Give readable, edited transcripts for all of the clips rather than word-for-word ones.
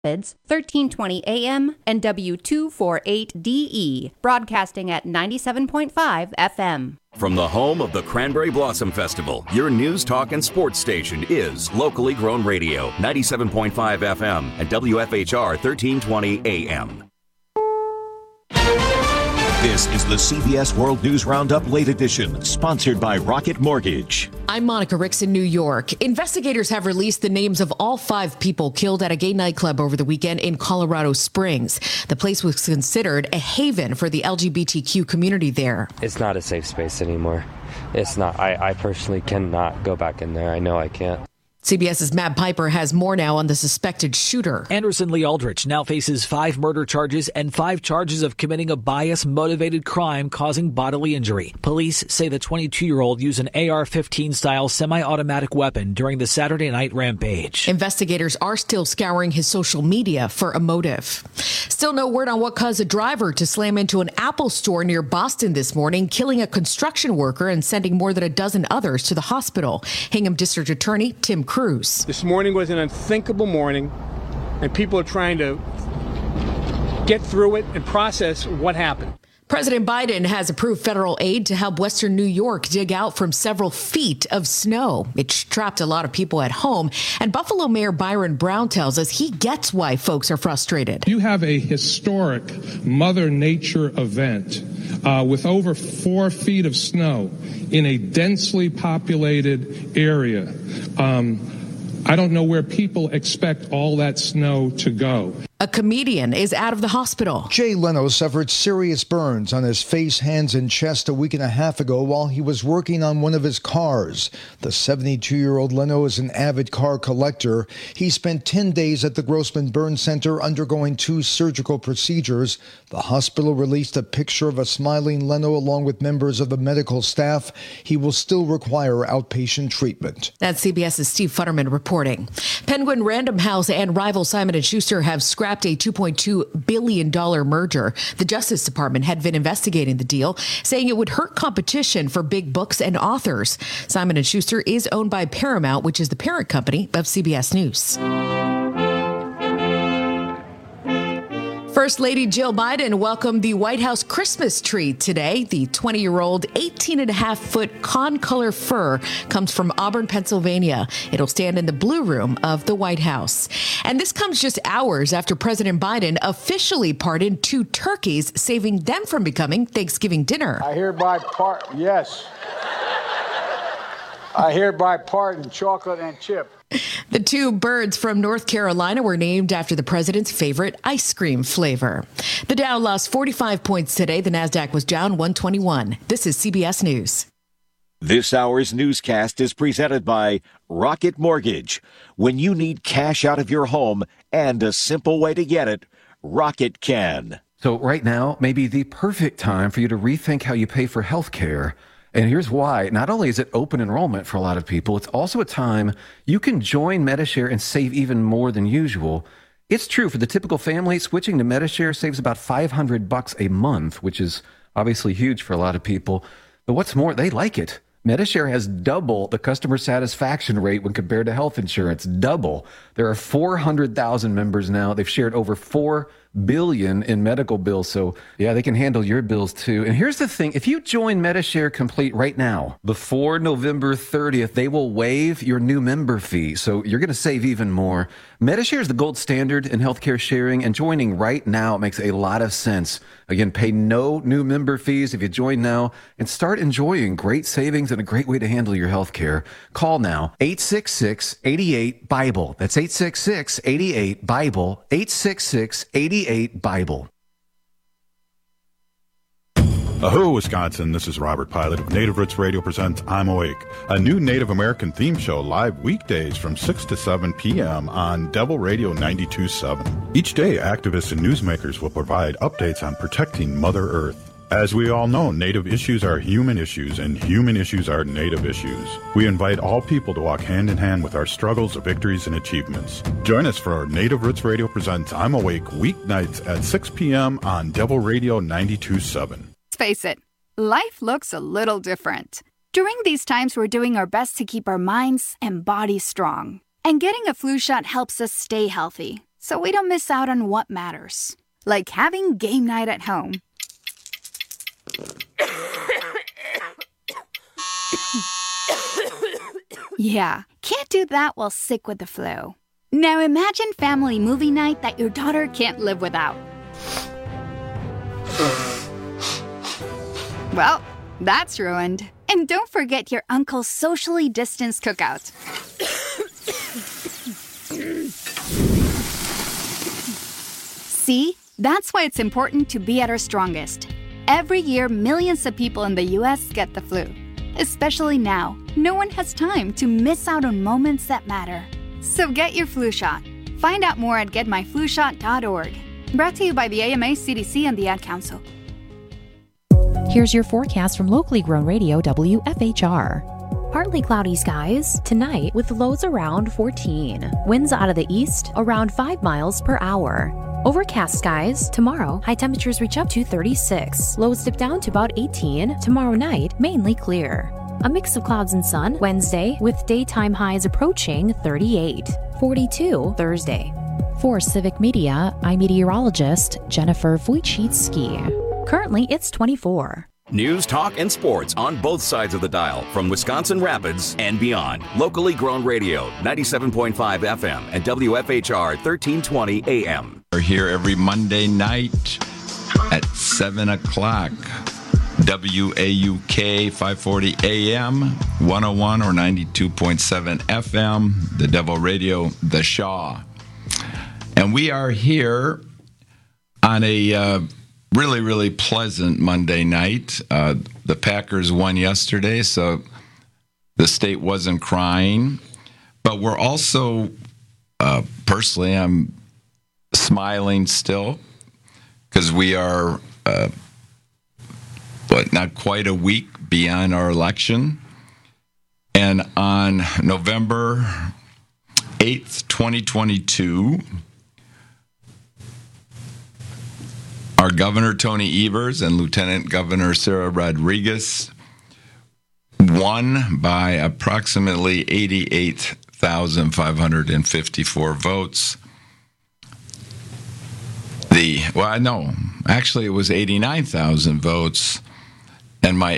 Rapids, 1320 AM and W248DE, broadcasting at 97.5 FM. From the home of the Cranberry Blossom Festival, your news, talk, and sports station is locally grown radio, 97.5 FM and WFHR 1320 AM. This is the CBS World News Roundup Late Edition, sponsored by Rocket Mortgage. I'm Monica Ricks in New York. Investigators have released the names of all 5 people killed at a gay nightclub over the weekend in Colorado Springs. The place was considered a haven for the LGBTQ community there. It's not a safe space anymore. It's not. I personally cannot go back in there. I know I can't. CBS's Matt Piper has more now on the suspected shooter. Anderson Lee Aldrich now faces 5 murder charges and 5 charges of committing a bias-motivated crime causing bodily injury. Police say the 22-year-old used an AR-15 style semi-automatic weapon during the Saturday night rampage. Investigators are still scouring his social media for a motive. Still no word on what caused a driver to slam into an Apple store near Boston this morning, killing a construction worker and sending more than a dozen others to the hospital. Hingham District Attorney Tim Cruz. This morning was an unthinkable morning, and people are trying to get through it and process what happened. President Biden has approved federal aid to help Western New York dig out from several feet of snow. It trapped a lot of people at home, and Buffalo Mayor Byron Brown tells us he gets why folks are frustrated. You have a historic Mother Nature event with over 4 feet of snow in a densely populated area. I don't know where people expect all that snow to go. A comedian is out of the hospital. Jay Leno suffered serious burns on his face, hands, and chest a week and a half ago while he was working on one of his cars. The 72-year-old Leno is an avid car collector. He spent 10 days at the Grossman Burn Center undergoing 2 surgical procedures. The hospital released a picture of a smiling Leno along with members of the medical staff. He will still require outpatient treatment. That's CBS's Steve Futterman reporting. Penguin Random House and rival Simon & Schuster have scrapped a $2.2 billion merger. The Justice Department had been investigating the deal, saying it would hurt competition for big books and authors. Simon & Schuster is owned by Paramount, which is the parent company of CBS News. First Lady Jill Biden welcomed the White House Christmas tree today. The 20-year-old 18.5-foot con-color fir comes from Auburn, Pennsylvania. It'll stand in the Blue Room of the White House. And this comes just hours after President Biden officially pardoned 2 turkeys, saving them from becoming Thanksgiving dinner. I hereby pardon chocolate and chip. The 2 birds from North Carolina were named after the president's favorite ice cream flavor. The Dow lost 45 points today. The Nasdaq was down 121. This is CBS News. This hour's newscast is presented by Rocket Mortgage. When you need cash out of your home and a simple way to get it, Rocket can. So right now may be the perfect time for you to rethink how you pay for health care. And here's why. Not only is it open enrollment for a lot of people, it's also a time you can join Medi-Share and save even more than usual. It's true for the typical family, switching to Medi-Share saves about $500 a month, which is obviously huge for a lot of people. But what's more, they like it. Medi-Share has double the customer satisfaction rate when compared to health insurance. Double. There are 400,000 members now. They've shared over $4 billion in medical bills. So yeah, they can handle your bills too. And here's the thing. If you join Medi-Share Complete right now, before November 30th, they will waive your new member fee. So you're going to save even more. Medi-Share is the gold standard in healthcare sharing, and joining right now makes a lot of sense. Again, pay no new member fees if you join now and start enjoying great savings and a great way to handle your healthcare. Call now, 866-88-BIBLE. That's 866-88-BIBLE, 866-88-BIBLE. Aho, Wisconsin, this is Robert Pilot of Native Roots Radio presents I'm Awake, a new Native American theme show live weekdays from 6 to 7 p.m. on Devil Radio 92.7. Each day, activists and newsmakers will provide updates on protecting Mother Earth. As we all know, Native issues are human issues, and human issues are Native issues. We invite all people to walk hand in hand with our struggles, victories, and achievements. Join us for our Native Roots Radio presents I'm Awake weeknights at 6 p.m. on Devil Radio 92.7. Face it, life looks a little different. During these times, we're doing our best to keep our minds and bodies strong. And getting a flu shot helps us stay healthy. so we don't miss out on what matters, like having game night at home. Yeah, can't do that while sick with the flu. Now imagine family movie night that your daughter can't live without. Well, that's ruined. And don't forget your uncle's socially distanced cookout. See? That's why it's important to be at our strongest. Every year, millions of people in the U.S. get the flu. Especially now, no one has time to miss out on moments that matter. So get your flu shot. Find out more at getmyflushot.org. Brought to you by the AMA, CDC, and the Ad Council. Here's your forecast from locally grown radio WFHR. Partly cloudy skies tonight with lows around 14. Winds out of the east around 5 miles per hour. Overcast skies tomorrow. High temperatures reach up to 36. Lows dip down to about 18. Tomorrow night, mainly clear. A mix of clouds and sun Wednesday with daytime highs approaching 38. 42 Thursday. For Civic Media, I'm meteorologist Jennifer Wojcicki. Currently, it's 24. News, talk, and sports on both sides of the dial from Wisconsin Rapids and beyond. Locally grown radio, 97.5 FM and WFHR 1320 AM. We're here every Monday night at 7 o'clock. WAUK 540 AM, 101 or 92.7 FM, the Devil Radio, The Shaw. And we are here on a really, really pleasant Monday night. The Packers won yesterday, so the state wasn't crying. But we're also, personally, I'm smiling still because we are, not quite a week beyond our election. And on November 8th, 2022, our Governor Tony Evers and Lieutenant Governor Sarah Rodriguez won by approximately 88,554 votes. Actually it was 89,000 votes, and my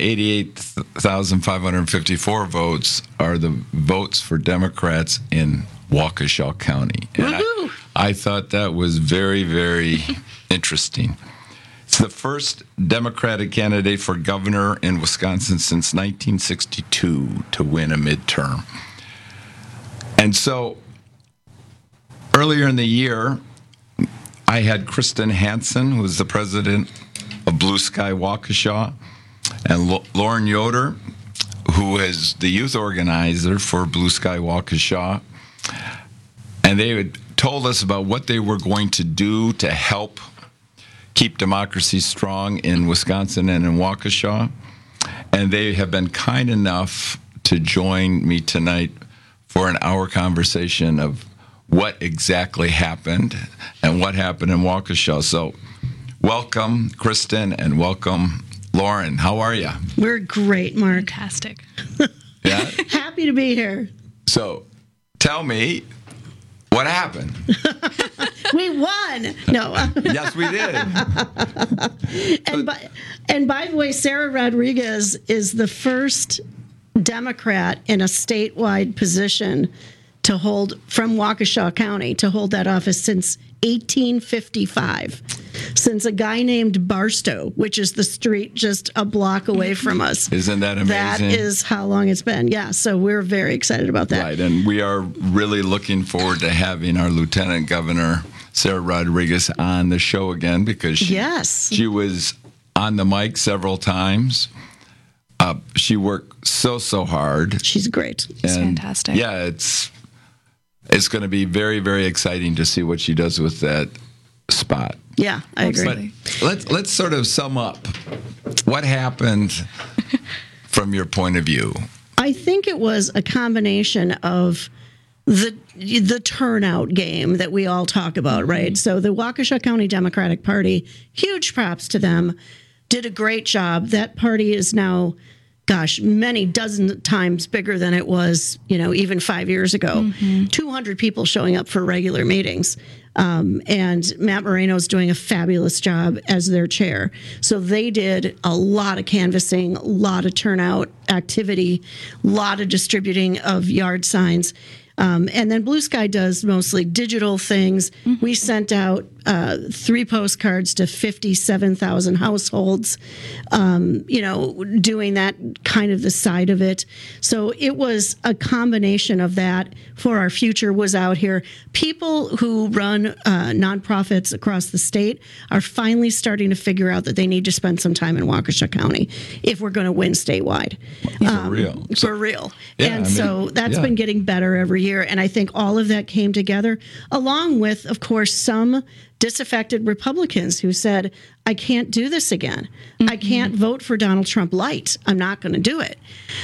88,554 votes are the votes for Democrats in Waukesha County. And I thought that was very, very interesting. It's the first Democratic candidate for governor in Wisconsin since 1962 to win a midterm. And so earlier in the year, I had Kristen Hansen, who is the president of Blue Sky Waukesha, and Lauren Yoder, who is the youth organizer for Blue Sky Waukesha. And they had told us about what they were going to do to help keep democracy strong in Wisconsin and in Waukesha. And they have been kind enough to join me tonight for an hour conversation of what exactly happened and what happened in Waukesha. So welcome, Kristen, and welcome, Lauren. How are you? We're great, Mark. Fantastic. Yeah? Happy to be here. So tell me, what happened? We won. No. Yes, we did. And by the way, Sarah Rodriguez is the first Democrat in a statewide position to hold, from Waukesha County, to hold that office since 1855. Since a guy named Barstow, which is the street just a block away from us. Isn't that amazing? That is how long it's been. Yeah, so we're very excited about that. Right, and we are really looking forward to having our Lieutenant Governor, Sarah Rodriguez, on the show again because she was on the mic several times. She worked so hard. She's great. She's fantastic. Yeah, it's going to be very, very exciting to see what she does with that spot. Yeah, I agree. But let's sort of sum up what happened from your point of view. I think it was a combination of the turnout game that we all talk about, right? So the Waukesha County Democratic Party, huge props to them, did a great job. That party is now, many dozen times bigger than it was, even 5 years ago. 200 people showing up for regular meetings. And Matt Moreno's doing a fabulous job as their chair. So they did a lot of canvassing, a lot of turnout activity, a lot of distributing of yard signs. And then Blue Sky does mostly digital things. Mm-hmm. We sent out 3 postcards to 57,000 households, doing that kind of the side of it. So it was a combination of that. For Our Future was out here. People who run nonprofits across the state are finally starting to figure out that they need to spend some time in Waukesha County if we're going to win statewide. For real. Yeah, so that's been getting better every year. And I think all of that came together, along with, of course, some disaffected Republicans who said, I can't do this again. Mm-hmm. I can't vote for Donald Trump light. I'm not going to do it.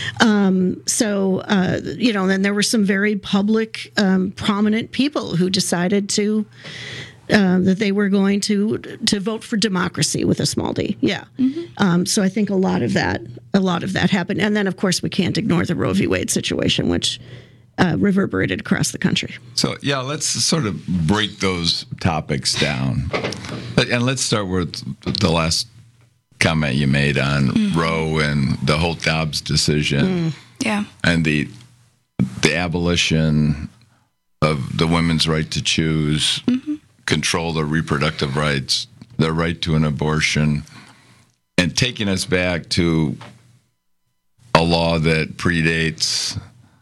Then there were some very public, prominent people who decided to that they were going to vote for democracy with a small d. Yeah. Mm-hmm. So I think a lot of that happened. And then, of course, we can't ignore the Roe v. Wade situation, which reverberated across the country. So, let's sort of break those topics down. And let's start with the last comment you made on Roe and the Holt-Dobbs decision. Yeah. And the abolition of the women's right to choose, control their reproductive rights, their right to an abortion, and taking us back to a law that predates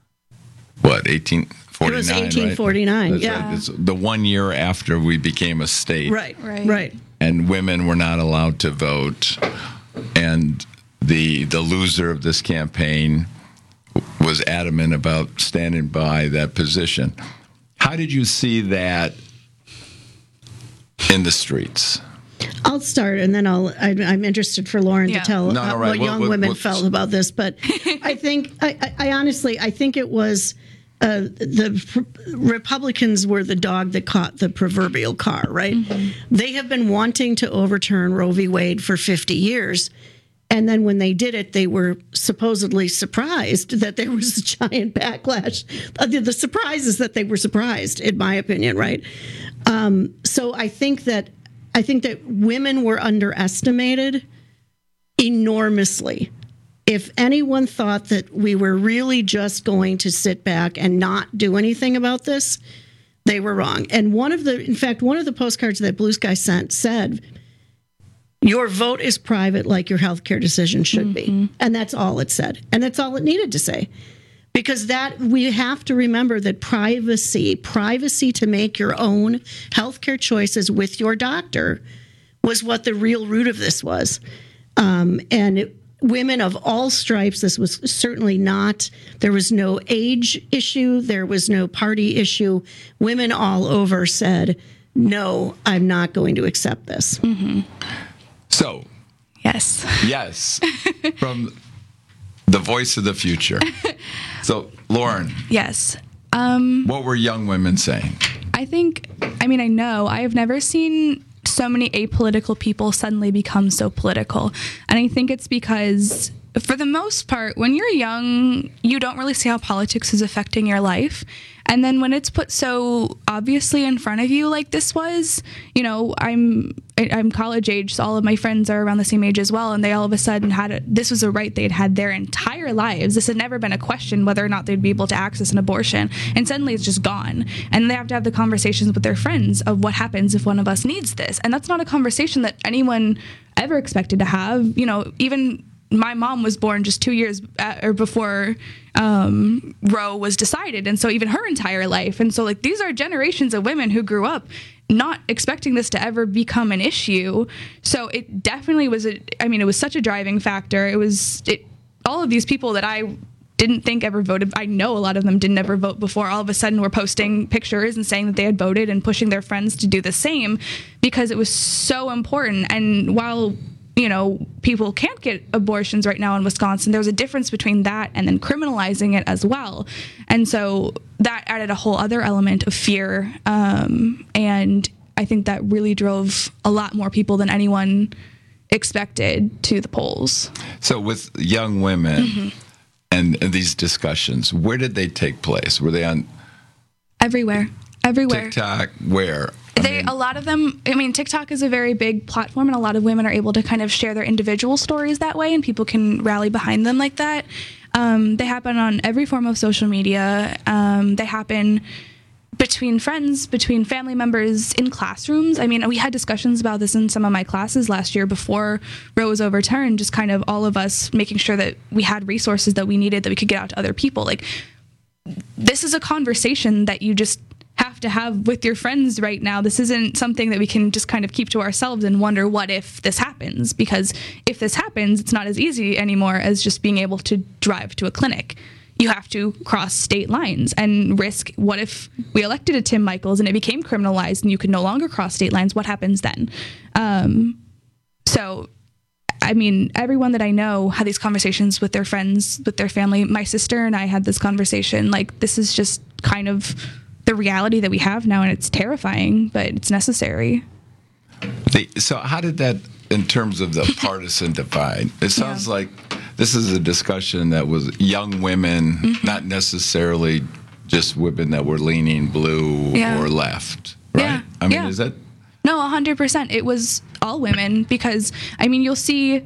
1849? It was 1849, right? yeah. It's the 1 year after we became a state. Right. And women were not allowed to vote. And the loser of this campaign was adamant about standing by that position. How did you see that in the streets? I'll start, and then I'm interested for Lauren to tell what young women felt about this. But I think, I honestly think it was the Republicans were the dog that caught the proverbial car, right? Mm-hmm. They have been wanting to overturn Roe v. Wade for 50 years. And then when they did it, they were supposedly surprised that there was a giant backlash. The surprise is that they were surprised, in my opinion, right? So I think that women were underestimated enormously. If anyone thought that we were really just going to sit back and not do anything about this, they were wrong. And one of the postcards that Blue Sky sent said, your vote is private like your healthcare decision should be. And that's all it said. And that's all it needed to say. Because that we have to remember that privacy to make your own healthcare choices with your doctor was what the real root of this was. Women of all stripes, this was certainly not, there was no age issue, there was no party issue. Women all over said, no, I'm not going to accept this. Mm-hmm. So, yes, from the voice of the future. So, Lauren. Yes. What were young women saying? I know I have never seen so many apolitical people suddenly become so political. And I think it's because, for the most part, when you're young, you don't really see how politics is affecting your life. And then when it's put so obviously in front of you like this was, I'm college age, so all of my friends are around the same age as well, and they all of a sudden this was a right they'd had their entire lives. This had never been a question whether or not they'd be able to access an abortion, and suddenly it's just gone. And they have to have the conversations with their friends of what happens if one of us needs this. And that's not a conversation that anyone ever expected to have. Even my mom was born just 2 years before Roe was decided, and so even her entire life. And so these are generations of women who grew up not expecting this to ever become an issue. So it definitely was it was such a driving factor. All of these people that I didn't think ever voted, I know a lot of them didn't ever vote before, all of a sudden were posting pictures and saying that they had voted and pushing their friends to do the same because it was so important. And while people can't get abortions right now in Wisconsin, there was a difference between that and then criminalizing it as well. And so that added a whole other element of fear. And I think that really drove a lot more people than anyone expected to the polls. So with young women and these discussions, where did they take place? Were they on Everywhere. TikTok? Where? A lot of them, I mean, TikTok is a very big platform, and a lot of women are able to kind of share their individual stories that way, and people can rally behind them like that. They happen on every form of social media. They happen between friends, between family members, in classrooms. I mean, we had discussions about this in some of my classes last year before Roe was overturned, just kind of all of us making sure that we had resources that we needed that we could get out to other people. Like, this is a conversation that you just have to have with your friends right now. This isn't something that we can just kind of keep to ourselves and wonder what if this happens, because if this happens, it's not as easy anymore as just being able to drive to a clinic. You have to cross state lines and risk, what if we elected a Tim Michels and it became criminalized and you could no longer cross state lines? What happens then? So, I mean, everyone that I know had these conversations with their friends, with their family. My sister and I had this conversation. Like, this is just kind of the reality that we have now, and it's terrifying, but it's necessary. So how did that, in terms of the partisan divide, it sounds like this is a discussion that was young women, not necessarily just women that were leaning blue or left, right? Yeah. I mean, is that? No, 100%. It was all women, because, I mean, you'll see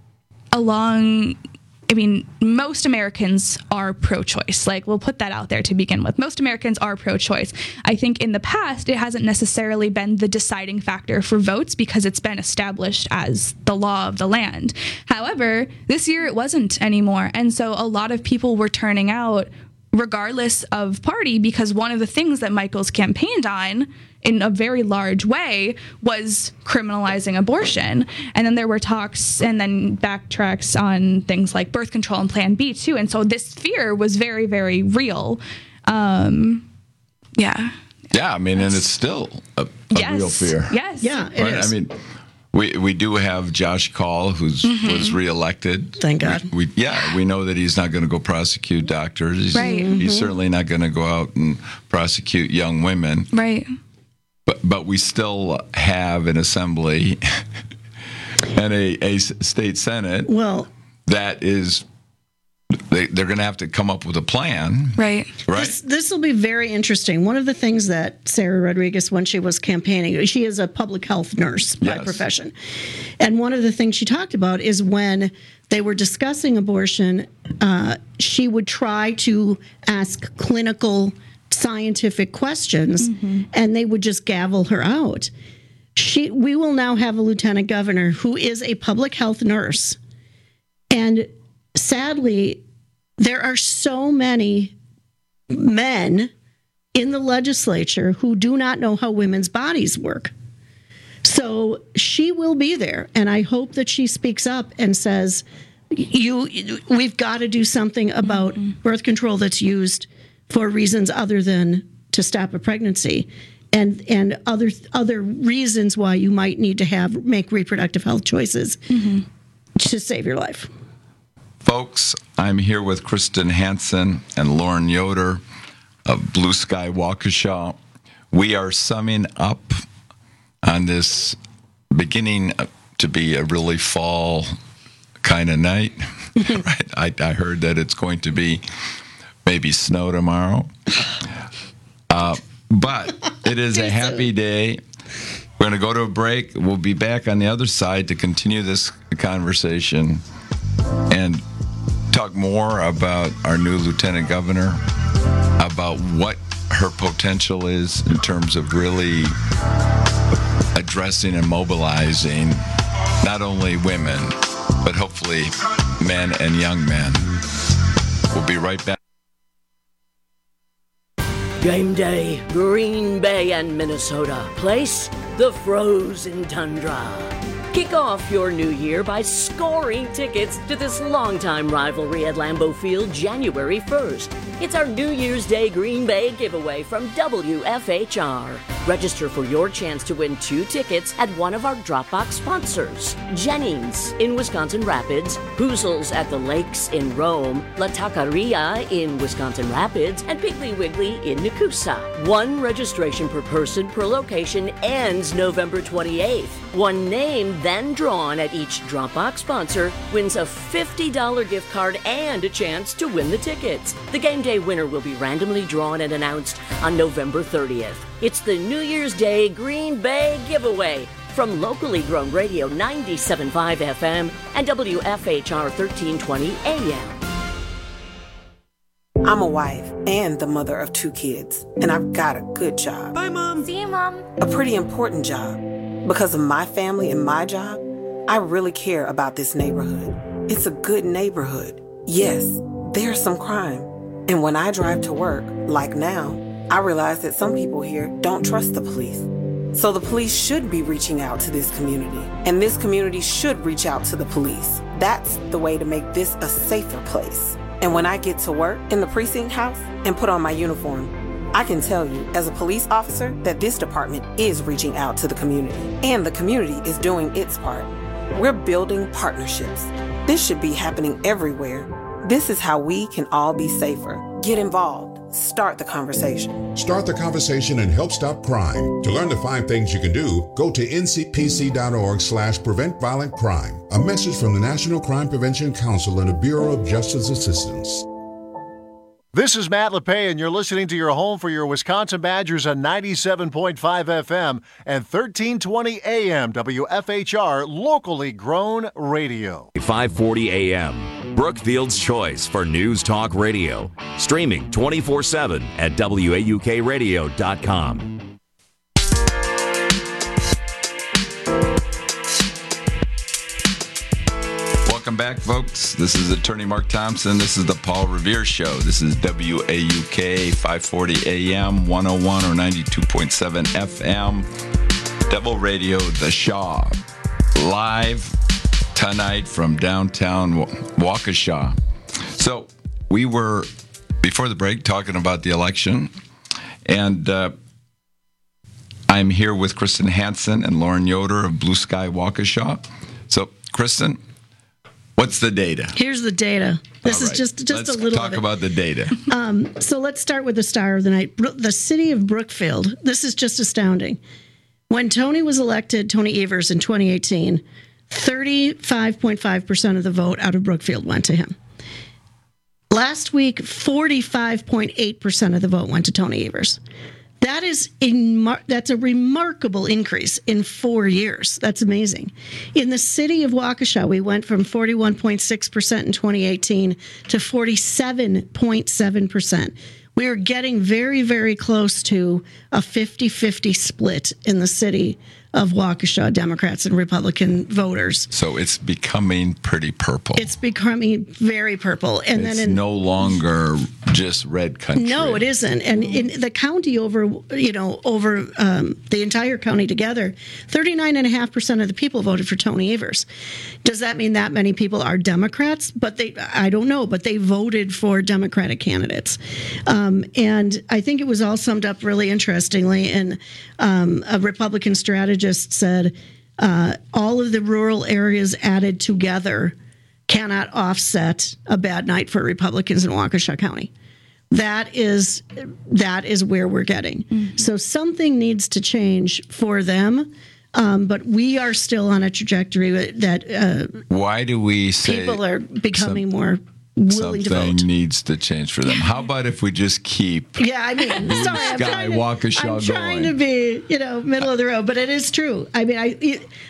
most Americans are pro-choice. Like, we'll put that out there to begin with. Most Americans are pro-choice. I think in the past, it hasn't necessarily been the deciding factor for votes because it's been established as the law of the land. However, this year it wasn't anymore. And so a lot of people were turning out regardless of party, because one of the things that Michels campaigned on in a very large way was criminalizing abortion. And then there were talks and then backtracks on things like birth control and Plan B too. And so this fear was very, very real. Yeah, I mean, and it's still a real fear. Yes. Yeah, it is. I mean, we do have Josh Kaul, who's was reelected. Thank God. We know that he's not going to go prosecute doctors. He's certainly not going to go out and prosecute young women. Right. But we still have an assembly and a state senate. Well, that is, they're going to have to come up with a plan. Right. This will be very interesting. One of the things that Sarah Rodriguez, when she was campaigning, she is a public health nurse by profession. And one of the things she talked about is when they were discussing abortion, she would try to ask clinical scientific questions, and they would just gavel her out. We will now have a lieutenant governor who is a public health nurse. And sadly, there are so many men in the legislature who do not know how women's bodies work. So she will be there, and I hope that she speaks up and says, we've got to do something about birth control that's used for reasons other than to stop a pregnancy, and other reasons why you might need to make reproductive health choices to save your life. Folks, I'm here with Kristen Hansen and Lauren Yoder of Blue Sky Waukesha. We are summing up on this beginning to be a really fall kind of night. Right? I heard that it's going to be maybe snow tomorrow. But it is a happy day. We're going to go to a break. We'll be back on the other side to continue this conversation and talk more about our new lieutenant governor, about what her potential is in terms of really addressing and mobilizing not only women, but hopefully men and young men. We'll be right back. Game day, Green Bay and Minnesota. Place, the frozen tundra. Kick off your new year by scoring tickets to this longtime rivalry at Lambeau Field January 1st. It's our New Year's Day Green Bay giveaway from WFHR. Register for your chance to win 2 tickets at one of our Dropbox sponsors. Jennings in Wisconsin Rapids, Hoozles at the Lakes in Rome, La Taqueria in Wisconsin Rapids, and Piggly Wiggly in Nakusa. One registration per person per location ends November 28th. One name then drawn at each Dropbox sponsor wins a $50 gift card and a chance to win the tickets. The Game Day Day winner will be randomly drawn and announced on November 30th. It's the New Year's Day Green Bay giveaway from locally grown radio 97.5 FM and WFHR 1320 AM. I'm a wife and the mother of 2 kids, and I've got a good job. Bye, Mom. See you, Mom. A pretty important job. Because of my family and my job, I really care about this neighborhood. It's a good neighborhood. Yes, there's some crime. And when I drive to work, like now, I realize that some people here don't trust the police. So the police should be reaching out to this community, and this community should reach out to the police. That's the way to make this a safer place. And when I get to work in the precinct house and put on my uniform, I can tell you as a police officer that this department is reaching out to the community, and the community is doing its part. We're building partnerships. This should be happening everywhere. This is how we can all be safer. Get involved. Start the conversation. Start the conversation and help stop crime. To learn the 5 things you can do, go to ncpc.org/prevent violent crime. A message from the National Crime Prevention Council and the Bureau of Justice Assistance. This is Matt LePay, and you're listening to your home for your Wisconsin Badgers on 97.5 FM and 1320 AM WFHR, locally grown radio. 540 AM, Brookfield's choice for News Talk Radio. Streaming 24/7 at WAUKradio.com. Welcome back, folks. This is Attorney Mark Thompson. This is the Paul Revere Show. This is WAUK 540 AM, 101 or 92.7 FM. Devil Radio, The Shaw. Live tonight from downtown Waukesha. So we were, before the break, talking about the election. And I'm here with Kristen Hansen and Lauren Yoder of Blue Sky Waukesha. So, Kristen, what's the data? Here's the data. This is just a little Let's talk about the data. So let's start with the star of the night. The city of Brookfield. This is just astounding. When Tony was elected, Tony Evers, in 2018, 35.5% of the vote out of Brookfield went to him. Last week, 45.8% of the vote went to Tony Evers. That's a remarkable increase in 4 years. That's amazing. In the city of Waukesha, we went from 41.6% in 2018 to 47.7%. We are getting very, very close to a 50-50 split in the city of Waukesha, Democrats and Republican voters. So it's becoming pretty purple. It's becoming very purple. And it's then no longer just red country. No, it isn't. And in the county over the entire county together, 39.5% of the people voted for Tony Evers. Does that mean that many people are Democrats? I don't know, but they voted for Democratic candidates. And I think it was all summed up really interestingly. And a Republican strategist said all of the rural areas added together cannot offset a bad night for Republicans in Waukesha County. That is where we're getting. Mm-hmm. So something needs to change for them. But we are still on a trajectory that why do we say people are becoming more willing to vote? Something needs to change for them. How about if we just keep I'm trying to be, middle of the road, but it is true. I mean, I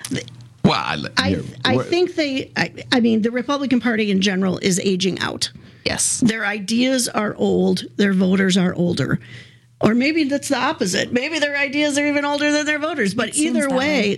think the Republican Party in general is aging out. Yes. Their ideas are old. Their voters are older. Or maybe that's the opposite. Maybe their ideas are even older than their voters. But either way,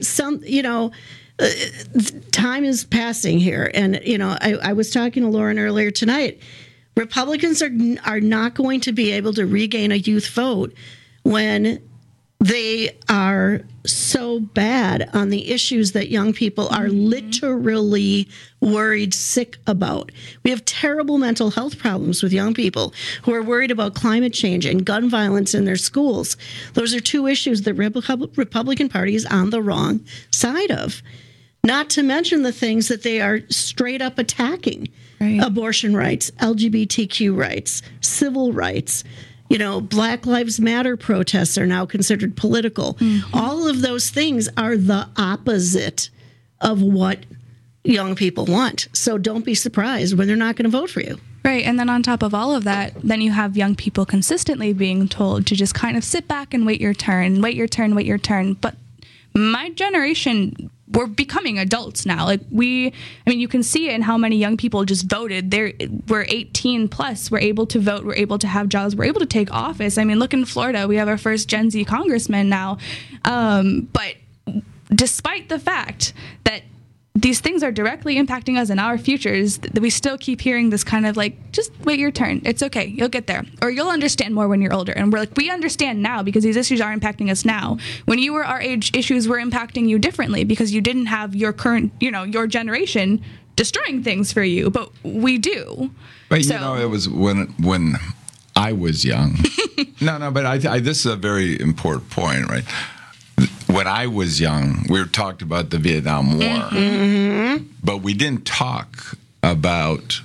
time is passing here. And, I was talking to Lauren earlier tonight. Republicans are not going to be able to regain a youth vote when they are so bad on the issues that young people are literally worried sick about. We have terrible mental health problems with young people who are worried about climate change and gun violence in their schools. Those are two issues the Republican Party is on the wrong side of. Not to mention the things that they are straight up attacking. Right. Abortion rights, LGBTQ rights, civil rights. Black Lives Matter protests are now considered political. Mm-hmm. All of those things are the opposite of what young people want. So don't be surprised when they're not going to vote for you. Right, and then on top of all of that, then you have young people consistently being told to just kind of sit back and wait your turn, wait your turn, wait your turn. But my generation, we're becoming adults now. You can see it in how many young people just voted. We're 18 plus. We're able to vote. We're able to have jobs. We're able to take office. I mean, look in Florida. We have our first Gen Z congressman now. But despite the fact that these things are directly impacting us in our futures, we still keep hearing this kind of just wait your turn. It's okay. You'll get there. Or you'll understand more when you're older. And we're we understand now because these issues are impacting us now. When you were our age, issues were impacting you differently because you didn't have your current, your generation destroying things for you. But we do. But, it was when I was young. No, but this is a very important point, right? When I was young, we talked about the Vietnam War, but we didn't talk about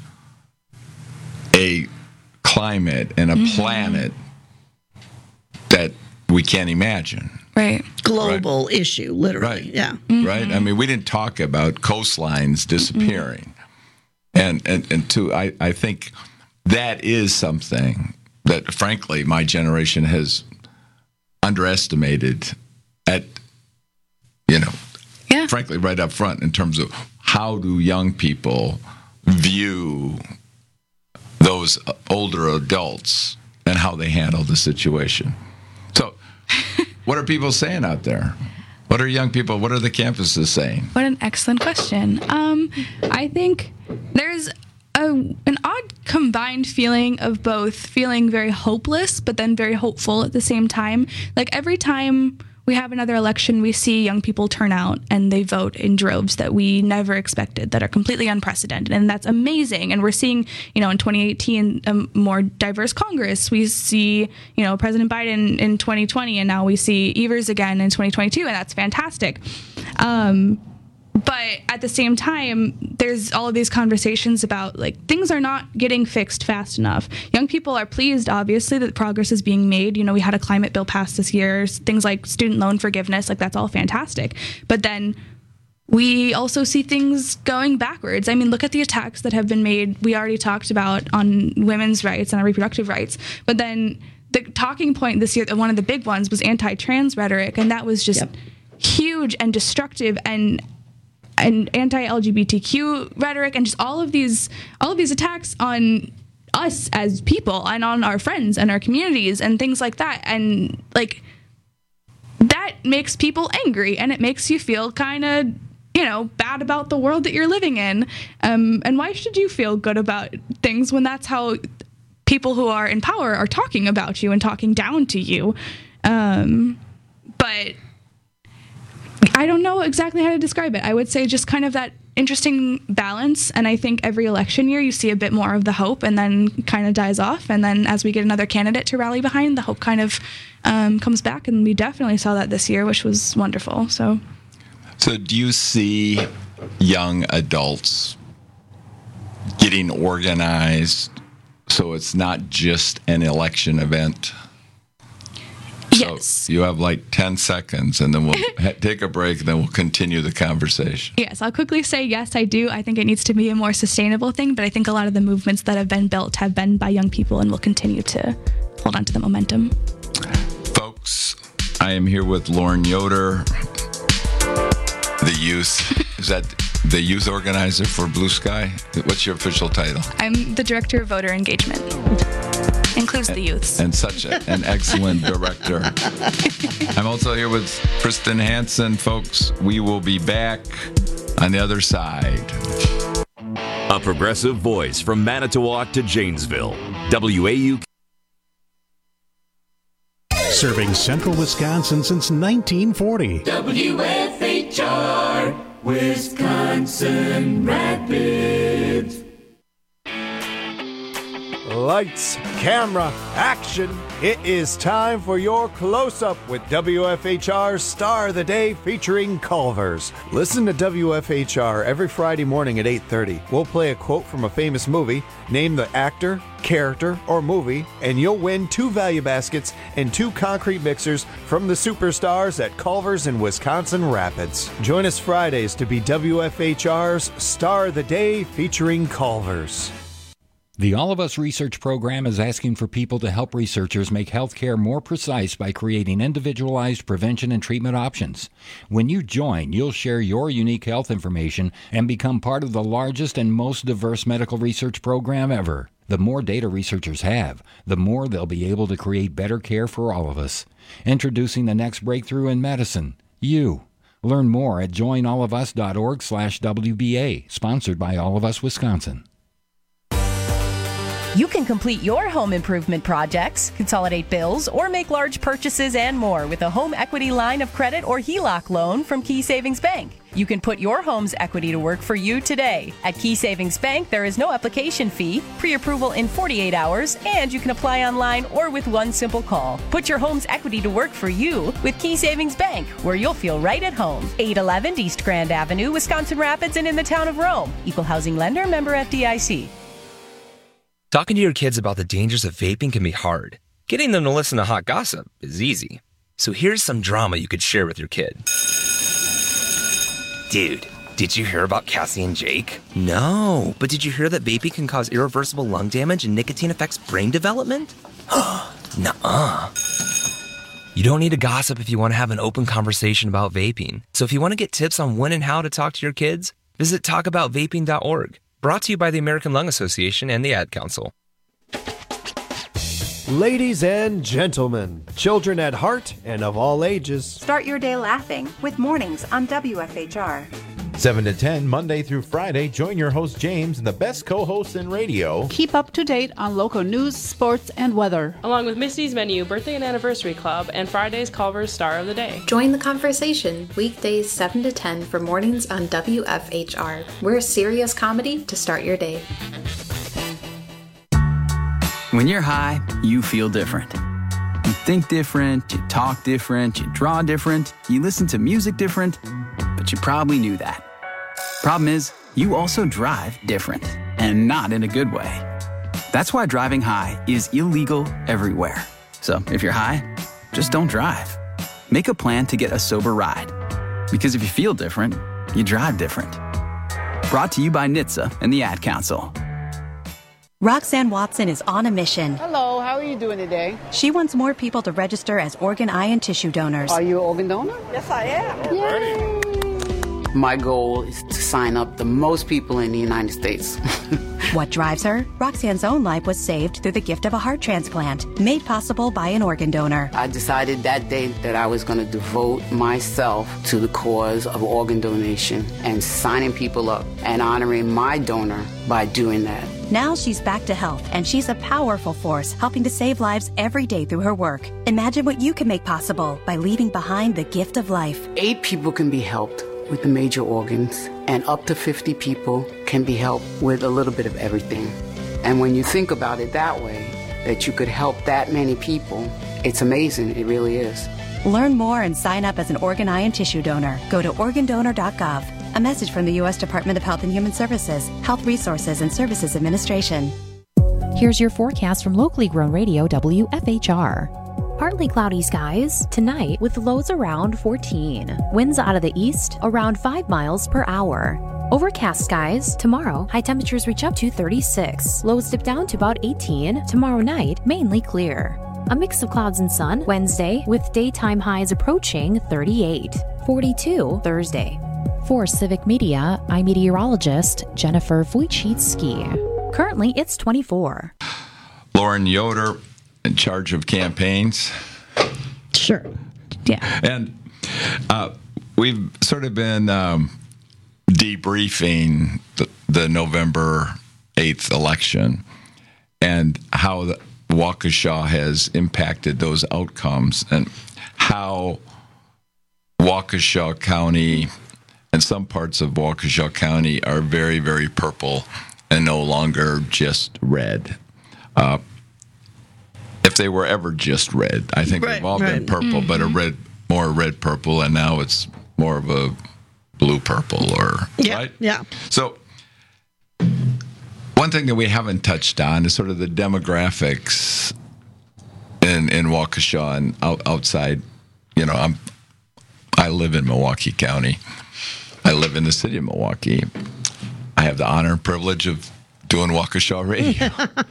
a climate and a planet that we can't imagine. Right. Global issue, literally. Right. Yeah. Right. I mean, we didn't talk about coastlines disappearing. And I think that is something that, frankly, my generation has underestimated at, frankly, right up front in terms of how do young people view those older adults and how they handle the situation. So what are people saying out there? What are young people, what are the campuses saying? What an excellent question. I think there's an odd combined feeling of both feeling very hopeless, but then very hopeful at the same time. Every time we have another election, we see young people turn out and they vote in droves that we never expected, that are completely unprecedented. And that's amazing. And we're seeing, in 2018, a more diverse Congress. We see, President Biden in 2020, and now we see Evers again in 2022, and that's fantastic. But at the same time, there's all of these conversations about things are not getting fixed fast enough. Young people are pleased, obviously, that progress is being made. We had a climate bill passed this year, things like student loan forgiveness, that's all fantastic. But then we also see things going backwards. I mean, look at the attacks that have been made. We already talked about on women's rights and our reproductive rights. But then the talking point this year, one of the big ones, was anti-trans rhetoric, and that was just huge and destructive and anti-LGBTQ rhetoric, and just all of these attacks on us as people and on our friends and our communities and things like that. And that makes people angry, and it makes you feel kind of, bad about the world that you're living in. And why should you feel good about things when that's how people who are in power are talking about you and talking down to you? But I don't know exactly how to describe it. I would say just kind of that interesting balance. And I think every election year you see a bit more of the hope and then kind of dies off. And then as we get another candidate to rally behind, the hope kind of comes back. And we definitely saw that this year, which was wonderful. So do you see young adults getting organized so it's not just an election event? Yes. So you have 10 seconds, and then we'll take a break, and then we'll continue the conversation. Yes, I'll quickly say yes, I do. I think it needs to be a more sustainable thing, but I think a lot of the movements that have been built have been by young people and will continue to hold on to the momentum. Folks, I am here with Lauren Yoder, the youth. Is that the youth organizer for Blue Sky? What's your official title? I'm the director of voter engagement. Includes the youths. And such an excellent director. I'm also here with Kristen Hansen. Folks, we will be back on the other side. A progressive voice from Manitowoc to Janesville. WAUK. Serving central Wisconsin since 1940. WFHR, Wisconsin Rapids. Lights, camera, action. It is time for your close-up with WFHR's Star of the Day featuring Culver's. Listen to WFHR every Friday morning at 8:30. We'll play a quote from a famous movie, name the actor, character, or movie, and you'll win 2 value baskets and 2 concrete mixers from the superstars at Culver's in Wisconsin Rapids. Join us Fridays to be WFHR's Star of the Day featuring Culver's. The All of Us Research Program is asking for people to help researchers make healthcare more precise by creating individualized prevention and treatment options. When you join, you'll share your unique health information and become part of the largest and most diverse medical research program ever. The more data researchers have, the more they'll be able to create better care for all of us. Introducing the next breakthrough in medicine, you. Learn more at joinallofus.org/WBA, sponsored by All of Us Wisconsin. You can complete your home improvement projects, consolidate bills, or make large purchases and more with a home equity line of credit or HELOC loan from Key Savings Bank. You can put your home's equity to work for you today. At Key Savings Bank, there is no application fee, pre-approval in 48 hours, and you can apply online or with one simple call. Put your home's equity to work for you with Key Savings Bank, where you'll feel right at home. 811 East Grand Avenue, Wisconsin Rapids, and in the town of Rome. Equal housing lender, member FDIC. Talking to your kids about the dangers of vaping can be hard. Getting them to listen to hot gossip is easy. So here's some drama you could share with your kid. Dude, did you hear about Cassie and Jake? No, but did you hear that vaping can cause irreversible lung damage and nicotine affects brain development? Nuh-uh. You don't need to gossip if you want to have an open conversation about vaping. So if you want to get tips on when and how to talk to your kids, visit talkaboutvaping.org. Brought to you by the American Lung Association and the Ad Council. Ladies and gentlemen, children at heart and of all ages. Start your day laughing with Mornings on WFHR. 7 to 10, Monday through Friday, join your host James and the best co-hosts in radio. Keep up to date on local news, sports, and weather. Along with Misty's Menu Birthday and Anniversary Club and Friday's Culver's Star of the Day. Join the conversation weekdays 7 to 10 for Mornings on WFHR. We're serious comedy to start your day. When you're high, you feel different. You think different, you talk different, you draw different, you listen to music different, but you probably knew that. Problem is, you also drive different, and not in a good way. That's why driving high is illegal everywhere. So if you're high, just don't drive. Make a plan to get a sober ride. Because if you feel different, you drive different. Brought to you by NHTSA and the Ad Council. Roxanne Watson is on a mission. Hello, how are you doing today? She wants more people to register as organ, eye, and tissue donors. Are you an organ donor? Yes, I am. Yay. My goal is to sign up the most people in the United States. What drives her? Roxanne's own life was saved through the gift of a heart transplant, made possible by an organ donor. I decided that day that I was going to devote myself to the cause of organ donation and signing people up and honoring my donor by doing that. Now she's back to health, and she's a powerful force helping to save lives every day through her work. Imagine what you can make possible by leaving behind the gift of life. 8 people can be helped with the major organs, and up to 50 people can be helped with a little bit of everything. And when you think about it that way, that you could help that many people, it's amazing. It really is. Learn more and sign up as an organ, eye, and tissue donor. Go to organdonor.gov. A message from the U.S. Department of Health and Human Services, Health Resources and Services Administration. Here's your forecast from locally grown radio WFHR. Partly cloudy skies tonight with lows around 14. Winds out of the east around 5 miles per hour. Overcast skies tomorrow. High temperatures reach up to 36. Lows dip down to about 18. Tomorrow night, mainly clear. A mix of clouds and sun Wednesday with daytime highs approaching 38. 42 Thursday. For Civic Media, I'm meteorologist Jennifer Wojcicki. Currently, it's 24. Lauren Yoder, in charge of campaigns. Sure. Yeah. And we've sort of been debriefing the November 8th election and how the Waukesha has impacted those outcomes and how Waukesha County and some parts of Waukesha County are very, very purple and no longer just red. If they were ever just red, I think they've all been purple, but more red purple, and now it's more of a blue purple, right? Yeah. So one thing that we haven't touched on is sort of the demographics in Waukesha and outside. You know, I live in Milwaukee County. I live in the city of Milwaukee. I have the honor and privilege of doing Waukesha Radio.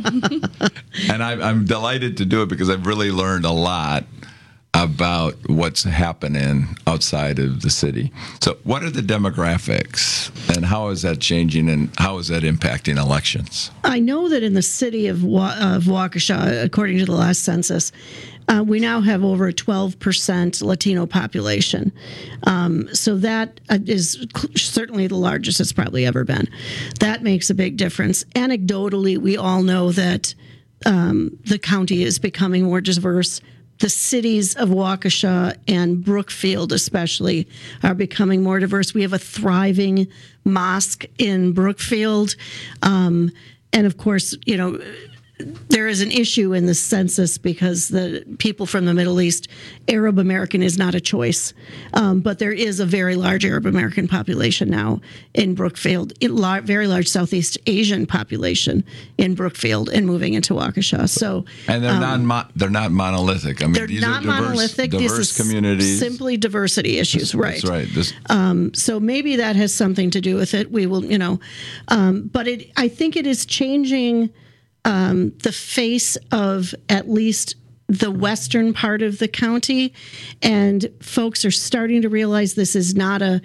And I'm delighted to do it because I've really learned a lot about what's happening outside of the city. So what are the demographics, and how is that changing, and how is that impacting elections? I know that in the city of Waukesha, according to the last census, we now have over a 12% Latino population. So that is certainly the largest it's probably ever been. That makes a big difference. Anecdotally, we all know that the county is becoming more diverse. The cities of Waukesha and Brookfield especially are becoming more diverse. We have a thriving mosque in Brookfield. And of course, you know, there is an issue in the census because the people from the Middle East, Arab American is not a choice. But there is a very large Arab American population now in Brookfield, very large Southeast Asian population in Brookfield and moving into Waukesha. So, and they're not monolithic. I mean, these are diverse communities. Simply diversity issues, right? That's right. So maybe that has something to do with it. We will, you know, but I think it is changing the face of at least the western part of the county, and folks are starting to realize this is not a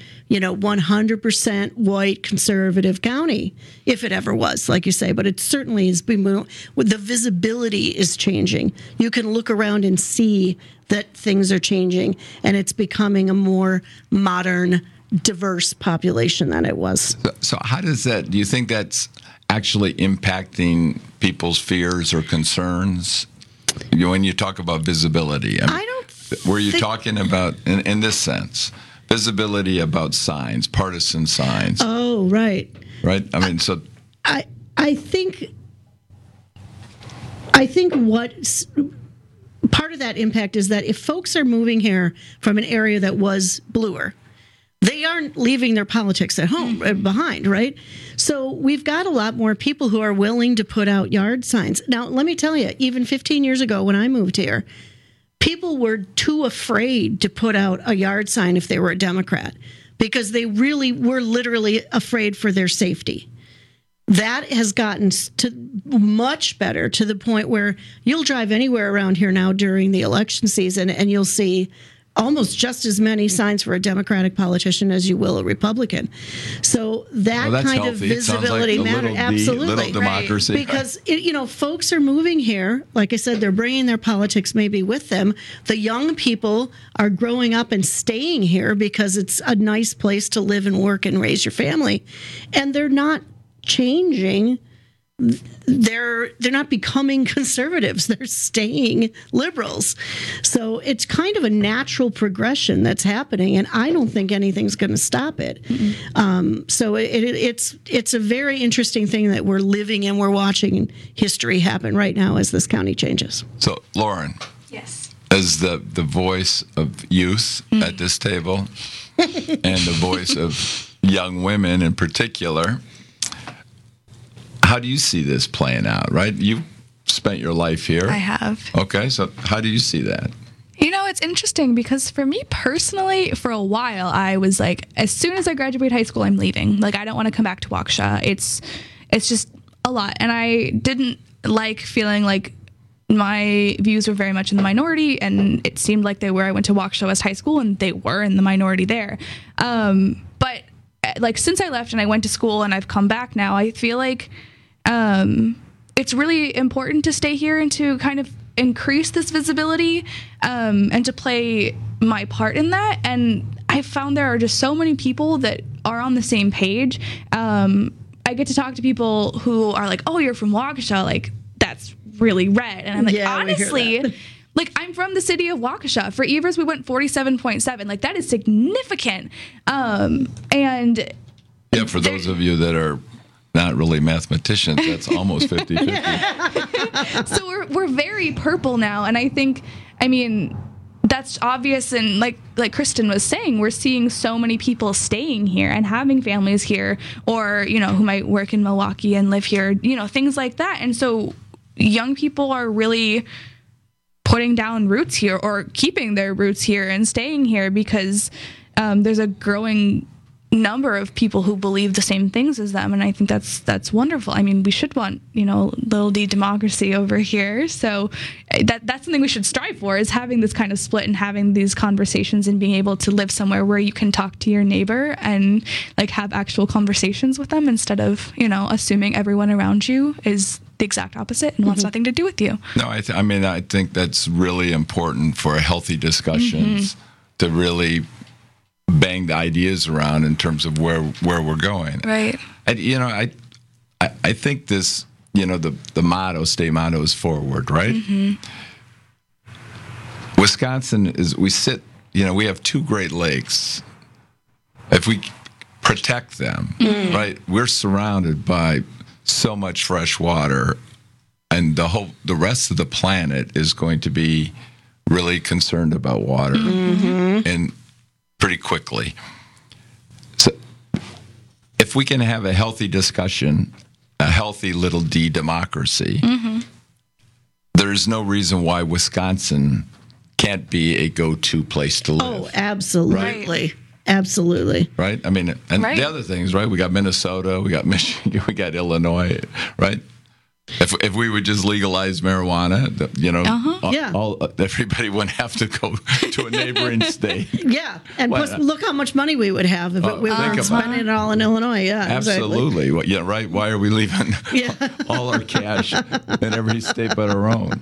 100% white conservative county, if it ever was, like you say, but it certainly is. The visibility is changing. You can look around and see that things are changing, and it's becoming a more modern, diverse population than it was. So how does that? Do you think that's actually impacting people's fears or concerns? When you talk about visibility, were you talking about, in this sense, visibility about signs, partisan signs? Oh, right. Right? I mean, so... I think what part of that impact is that if folks are moving here from an area that was bluer, they aren't leaving their politics at home behind, right? So we've got a lot more people who are willing to put out yard signs. Now, let me tell you, even 15 years ago when I moved here, people were too afraid to put out a yard sign if they were a Democrat because they really were literally afraid for their safety. That has gotten to much better, to the point where you'll drive anywhere around here now during the election season and you'll see almost just as many signs for a Democratic politician as you will a Republican. So that kind healthy. of visibility matters. Absolutely. Little democracy. Right. Because, folks are moving here. Like I said, they're bringing their politics maybe with them. The young people are growing up and staying here because it's a nice place to live and work and raise your family. And they're not changing. They're not becoming conservatives. They're staying liberals. So it's kind of a natural progression that's happening, and I don't think anything's going to stop it. So it's a very interesting thing that we're living in. We're watching history happen right now as this county changes. So, Lauren. Yes. As the voice of youth at this table and the voice of young women in particular, how do you see this playing out, right? You've spent your life here. I have. Okay, so how do you see that? It's interesting because for me personally, for a while, I was like, as soon as I graduate high school, I'm leaving. Like, I don't want to come back to Waukesha. It's just a lot. And I didn't like feeling like my views were very much in the minority, and it seemed like they were. I went to Waukesha West High School, and they were in the minority there. But like, since I left and I went to school and I've come back now, I feel like it's really important to stay here and to kind of increase this visibility and to play my part in that. And I found there are just so many people that are on the same page. I get to talk to people who are like, oh, you're from Waukesha. Like, that's really red. And I'm like, honestly, like, I'm from the city of Waukesha. For Evers, we went 47.7. Like, that is significant. And yeah, for those of you that are not really mathematicians, that's almost 50-50. So we're very purple now, and I think, that's obvious. And like Kristen was saying, we're seeing so many people staying here and having families here, or who might work in Milwaukee and live here, things like that. And so young people are really putting down roots here, or keeping their roots here and staying here, because there's a growing number of people who believe the same things as them, and I think that's wonderful. I mean, we should want, little d democracy over here, so that's something we should strive for, is having this kind of split and having these conversations and being able to live somewhere where you can talk to your neighbor and like have actual conversations with them instead of assuming everyone around you is the exact opposite and wants nothing to do with you. No, I think that's really important for healthy discussions to really bang the ideas around in terms of where we're going. Right. I think this, the state motto is forward, right? Wisconsin we have 2 Great Lakes. If we protect them, right, we're surrounded by so much fresh water, and the rest of the planet is going to be really concerned about water. And pretty quickly. So if we can have a healthy discussion, a healthy little d democracy, there's no reason why Wisconsin can't be a go-to place to live. Oh, absolutely. Right? Absolutely. Right? I mean, and the other things, right? We got Minnesota, we got Michigan, we got Illinois, right? If we would just legalize marijuana, everybody wouldn't have to go to a neighboring state. Yeah, and plus, look how much money we would have if we were spending it all in Illinois. Yeah, absolutely. Exactly. Yeah, right. Why are we leaving all our cash in every state but our own?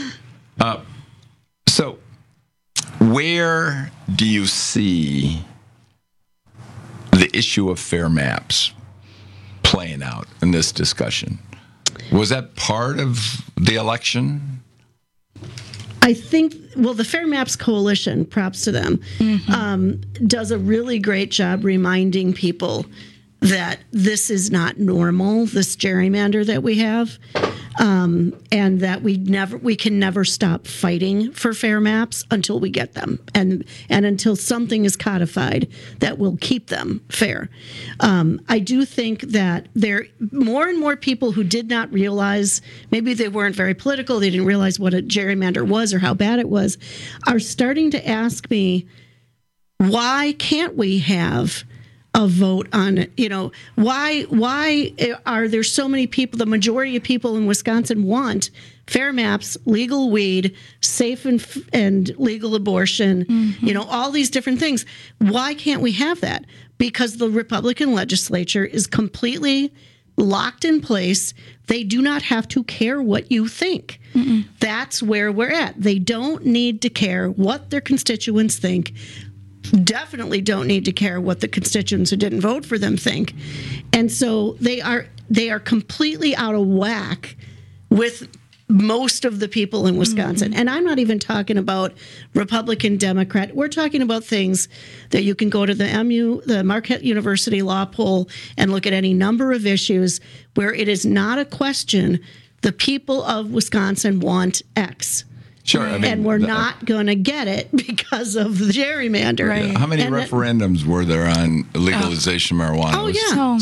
So, where do you see the issue of fair maps playing out in this discussion? Was that part of the election? I think, the Fair Maps Coalition, props to them, does a really great job reminding people that this is not normal, this gerrymander that we have, and that we can never stop fighting for fair maps until we get them, and until something is codified that will keep them fair. I do think that there more and more people who did not realize, maybe they weren't very political, they didn't realize what a gerrymander was or how bad it was, are starting to ask me, why can't we have a vote on it? Why are there so many people? The majority of people in Wisconsin want fair maps, legal weed, safe and legal abortion, all these different things. Why can't we have that? Because the Republican legislature is completely locked in place. They do not have to care what you think. That's where we're at. They don't need to care what their constituents think. Definitely don't need to care what the constituents who didn't vote for them think. And so they are completely out of whack with most of the people in Wisconsin. And I'm not even talking about Republican, Democrat. We're talking about things that you can go to the Marquette University law poll and look at any number of issues where it is not a question, the people of Wisconsin want X. Sure, and we're not going to get it because of the gerrymander. Right. How many referendums were there on legalization of marijuana? Oh, yeah.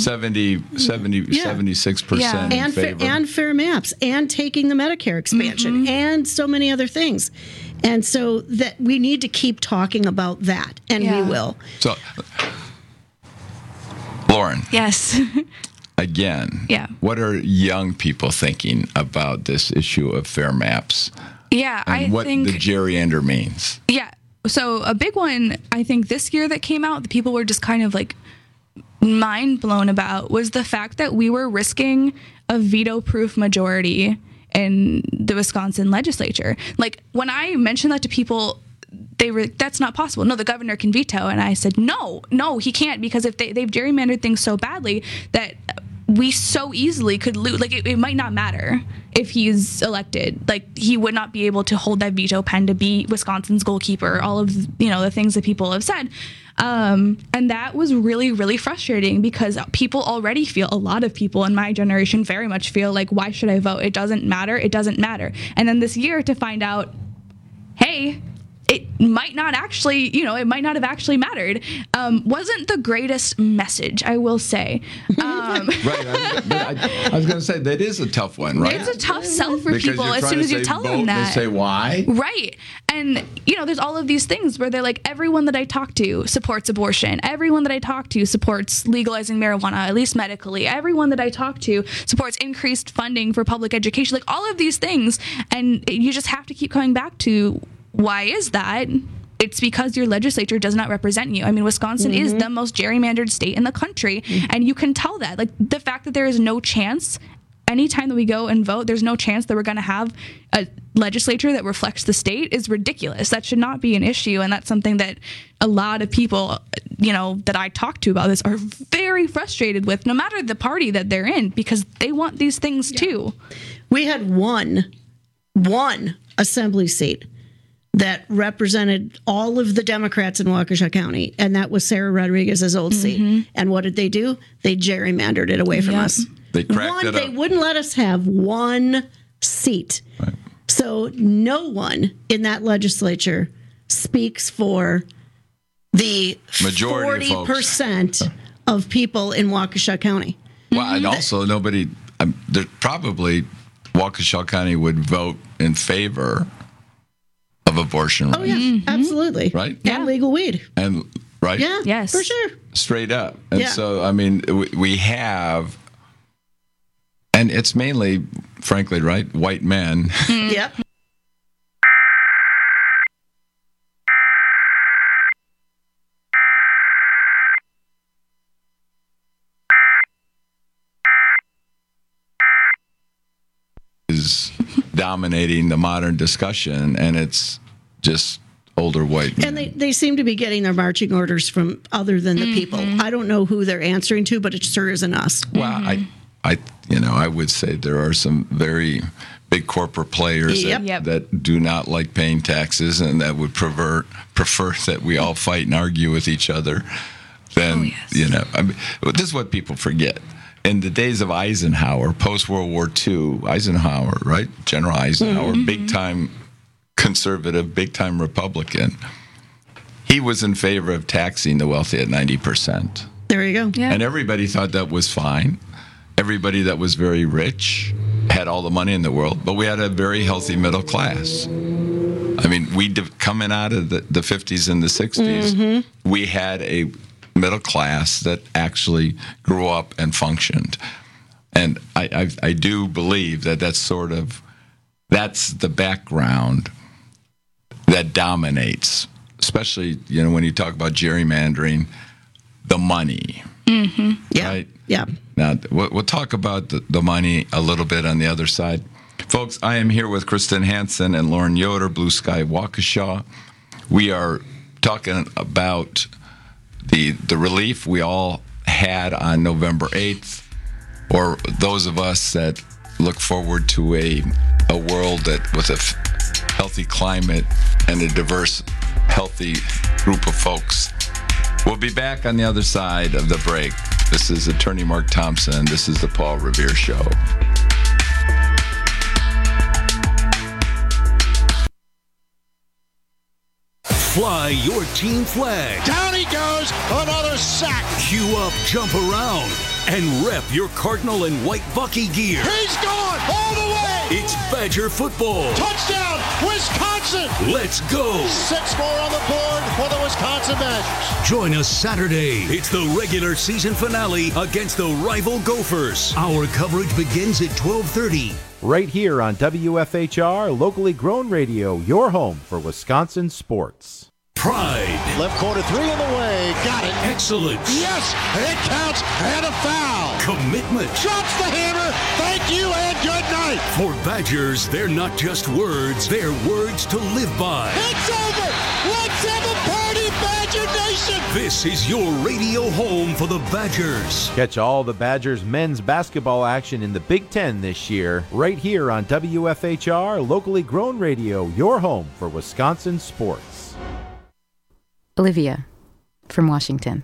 76% in favor. And fair maps, and taking the Medicare expansion, and so many other things. And so that we need to keep talking about that, and we will. So, Lauren. Yes. Again, what are young people thinking about this issue of fair maps? Yeah, and I think the gerrymander means. Yeah. So a big one, I think this year that came out, the people were just kind of like mind blown about, was the fact that we were risking a veto-proof majority in the Wisconsin legislature. Like, when I mentioned that to people, they were, that's not possible. No, the governor can veto. And I said, no, he can't, because if they've gerrymandered things so badly that we so easily could lose. Like, it might not matter if he's elected. Like, he would not be able to hold that veto pen to be Wisconsin's goalkeeper, all of, the things that people have said. And that was really, really frustrating, because people already feel, a lot of people in my generation very much feel like, why should I vote? It doesn't matter. And then this year to find out, hey, it might not actually, it might not have actually mattered. Wasn't the greatest message, I will say. Right. I was going to say, that is a tough one, right? It's a tough sell for because people as soon as you tell them that. They say why. Right. And, there's all of these things where they're like, everyone that I talk to supports abortion. Everyone that I talk to supports legalizing marijuana, at least medically. Everyone that I talk to supports increased funding for public education. Like all of these things. And you just have to keep coming back to, why is that? It's because your legislature does not represent you. I mean, Wisconsin is the most gerrymandered state in the country. And you can tell that. Like the fact that there is no chance anytime that we go and vote, there's no chance that we're going to have a legislature that reflects the state is ridiculous. That should not be an issue. And that's something that a lot of people, that I talk to about this are very frustrated with, no matter the party that they're in, because they want these things too. We had one assembly seat that represented all of the Democrats in Waukesha County, and that was Sarah Rodriguez's old seat. And what did they do? They gerrymandered it away from us. They cracked it up. They wouldn't let us have one seat. Right. So no one in that legislature speaks for the majority 40% of people in Waukesha County. Well, and also nobody, probably Waukesha County would vote in favor of abortion rights. Oh, yeah, absolutely. Right? And legal weed. And, right? Yeah, yes, for sure. Straight up. And so, I mean, we have, and it's mainly, frankly, right, white men. Yep. Is dominating the modern discussion, and it's just older white men. And they seem to be getting their marching orders from other than the people. I don't know who they're answering to, but it sure isn't us. Well, I would say there are some very big corporate players that do not like paying taxes and that would prefer that we all fight and argue with each other. Then, I mean, this is what people forget. In the days of Eisenhower, post-World War II, Eisenhower, right? General Eisenhower, big-time conservative, big-time Republican. He was in favor of taxing the wealthy at 90%. There you go. Yeah. And everybody thought that was fine. Everybody that was very rich had all the money in the world, but we had a very healthy middle class. I mean, coming out of the 50s and the 60s, we had a middle class that actually grew up and functioned. And I do believe that's the background that dominates, especially, when you talk about gerrymandering, the money. Yeah. Right? Yeah. Now, we'll talk about the money a little bit on the other side. Folks, I am here with Kristen Hansen and Lauren Yoder, Blue Sky Waukesha. We are talking about the relief we all had on November 8th, or those of us that look forward to a world that with a healthy climate and a diverse, healthy group of folks. We'll be back on the other side of the break. This is Attorney Mark Thompson. This is the Paul Revere Show. Fly your team flag. Down he goes, another sack. Queue up, jump around, and rep your Cardinal and White Bucky gear. He's gone all the way. It's Badger football. Touchdown, Wisconsin. Let's go. 6 more on the board for the Wisconsin Badgers. Join us Saturday. It's the regular season finale against the rival Gophers. Our coverage begins at 12:30. Right here on WFHR, locally grown radio, your home for Wisconsin sports. Pride. Left corner 3 on the way. Got it. Excellence. Yes, it counts, and a foul. Commitment. Drops the hammer. Thank you, and good night. For Badgers, they're not just words, they're words to live by. It's over. Let's have a party, Badger Nation. This is your radio home for the Badgers. Catch all the Badgers men's basketball action in the Big Ten this year, right here on WFHR, locally grown radio, your home for Wisconsin sports. Olivia from Washington.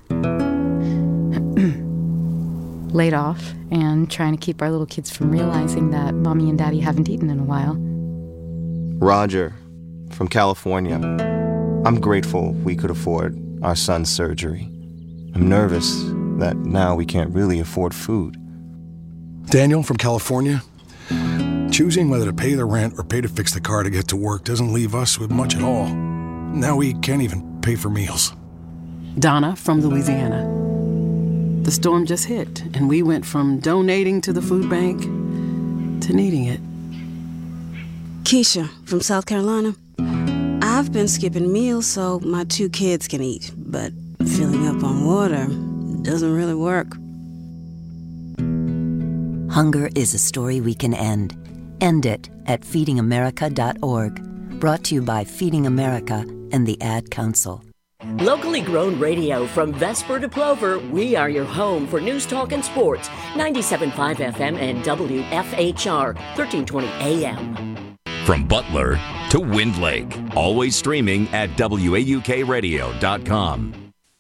Laid off and trying to keep our little kids from realizing that mommy and daddy haven't eaten in a while. Roger from California. I'm grateful we could afford our son's surgery. I'm nervous that now we can't really afford food. Daniel from California. Choosing whether to pay the rent or pay to fix the car to get to work doesn't leave us with much at all. Now we can't even pay for meals. Donna from Louisiana. The storm just hit, and we went from donating to the food bank to needing it. Keisha from South Carolina. I've been skipping meals so my 2 kids can eat, but filling up on water doesn't really work. Hunger is a story we can end. End it at feedingamerica.org. Brought to you by Feeding America and the Ad Council. Locally grown radio from Vesper to Plover, we are your home for news, talk, and sports. 97.5 FM and WFHR, 1320 AM. From Butler to Wind Lake, always streaming at WAUKradio.com.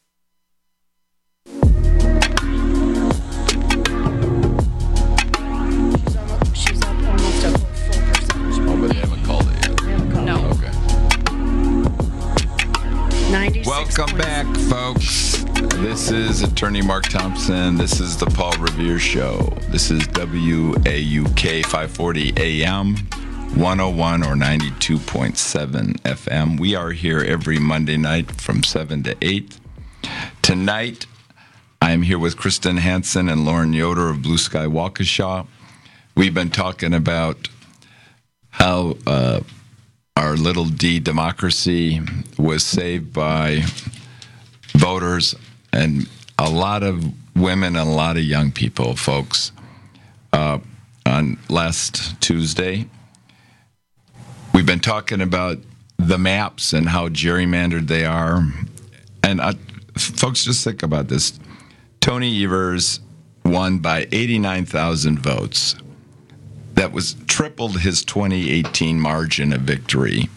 Welcome back, folks. This is Attorney Mark Thompson. This is the Paul Revere Show. This is WAUK 540 AM, 101 or 92.7 FM. We are here every Monday night from 7 to 8. Tonight, I'm here with Kristen Hansen and Lauren Yoder of Blue Sky Waukesha. We've been talking about how our little D democracy was saved by voters and a lot of women and a lot of young people, folks. On last Tuesday, we've been talking about the maps and how gerrymandered they are. And folks, just think about this. Tony Evers won by 89,000 votes. That was tripled his 2018 margin of victory.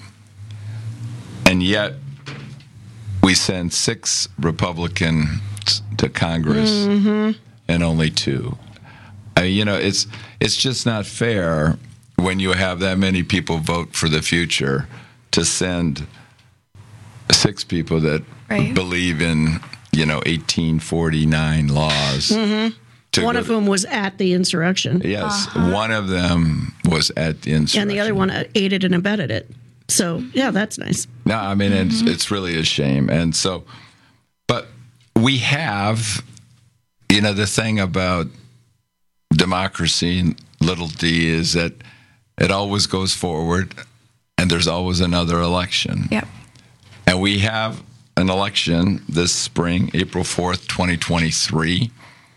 And yet, we sent 6 Republicans to Congress and only 2. It's just not fair when you have that many people vote for the future to send 6 people that believe in, 1849 laws. One of whom was at the insurrection. Yes, one of them was at the insurrection. And the other one aided and abetted it. So, yeah, that's nice. No, I mean, it's really a shame. And so, but we have, the thing about democracy, little d, is that it always goes forward and there's always another election. Yep. And we have an election this spring, April 4th, 2023.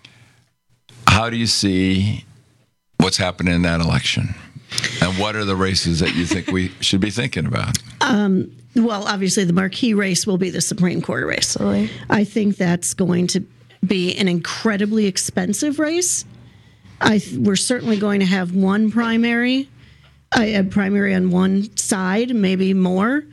How do you see what's happening in that election? And what are the races that you think we should be thinking about? Well, obviously, the marquee race will be the Supreme Court race. Absolutely. I think that's going to be an incredibly expensive race. We're certainly going to have one primary, a primary on one side, maybe more.